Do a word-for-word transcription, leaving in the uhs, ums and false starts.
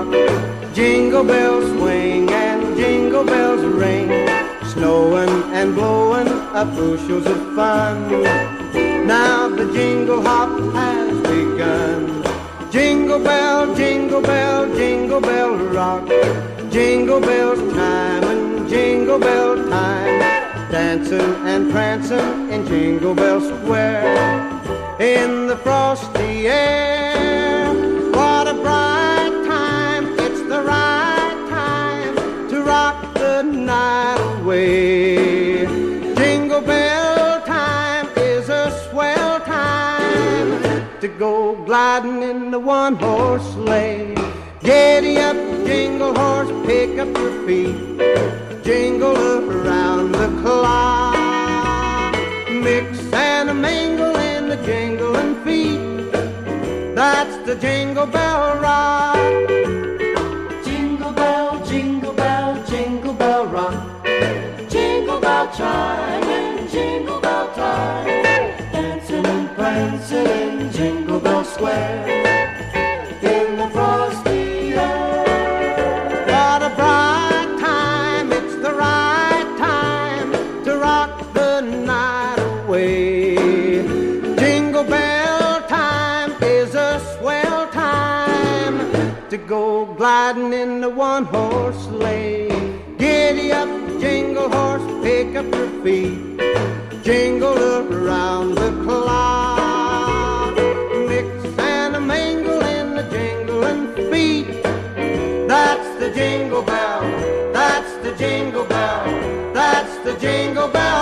rock. Jingle bells swing and jingle bells ring, snowing and blowing up bushels of fun. Now the jingle hop has begun. Jingle bell, jingle bell, jingle bell rock. Jingle bells time and jingle bell time, dancing and prancing in Jingle Bell Square. In the frosty air, what a bright time. It's the right time to rock the night away. Jingle bell time is a swell time to go gliding in the one-horse sleigh. Giddy up, jingle horse, pick up your feet, jingle around the clock. Mix and a mingle in the jingling feet, that's the Jingle Bell Rock. Jingle bell, jingle bell, jingle bell rock. Jingle bell chime and jingle bell time, dancing and prancing in Jingle Bell Square. In the frosty air, what a bright time, it's the right time to rock the night away. Jingle bell time is a swell time to go gliding in the one-horse sleigh. Giddy up, jingle horse, pick up your feet, jingle around the clock. Mix and a mingle in the jingling feet, that's the jingle bell, that's the jingle bell, that's the jingle bell